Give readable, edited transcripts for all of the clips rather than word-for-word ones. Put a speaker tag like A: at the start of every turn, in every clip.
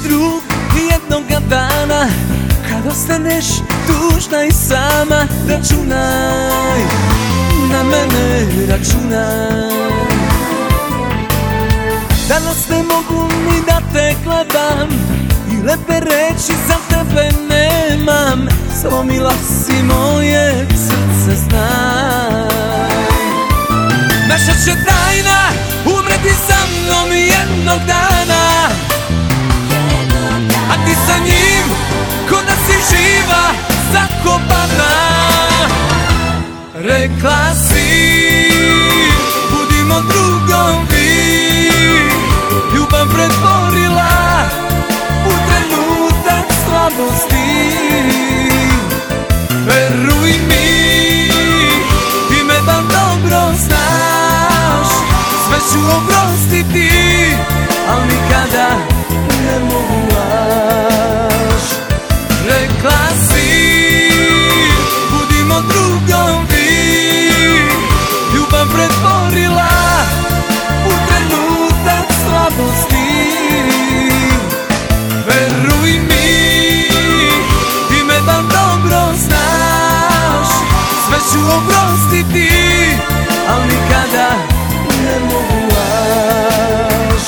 A: drug jednoga dana, kad ostaneš tužna i sama, računaj, na mene računaj. Danas ne mogu ni da te gledam i lepe reči za tebe nemam. Slomila si moje srce, znaj. Naša će tajna umreti sa mnom jednog dana, a ti sa njim ko da si živa, zakopana. Rekla si budimo drugovi, ljubav pretvorila u trenutak slabosti. Veruj mi, ti me baš dobro znaš, sve ću oprostiti, al nikada ne mogu laž. Rekla si budimo drugovi, ljubav pretvorila u trenutak slabosti. Veruj mi, ti me baš dobro znaš, sve ću oprostiti, al nikada ne mogu laž.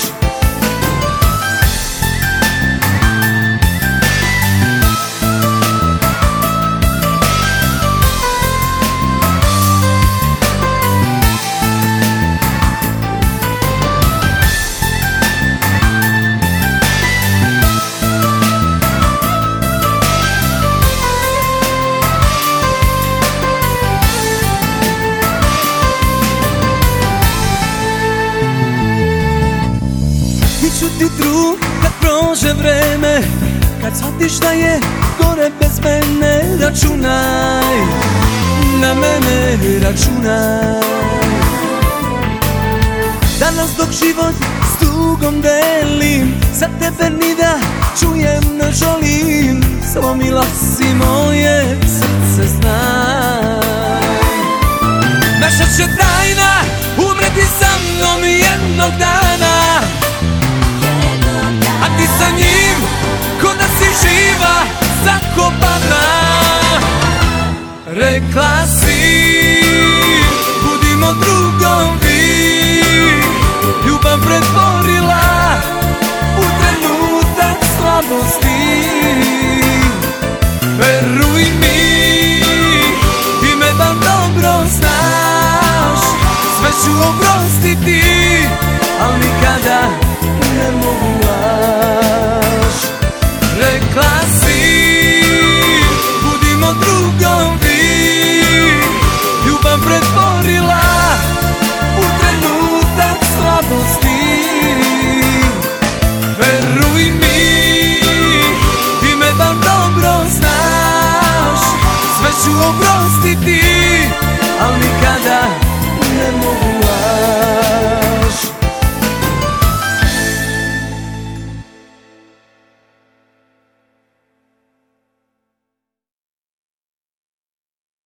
A: Biću ti drug kad prođe vreme, kad shvatiš da je gore bez mene, računaj, na mene računaj. Danas dok život s tugom delim, za tebe ni da čujem ne želim. Slomila si moje srce, znaj. Naša će tajna umreti sa mnom jednog dana, a ti sa njim ko da si živa, zakopana. Rekla si budimo drugovi, ljubav pretvorila u trenutak slabosti.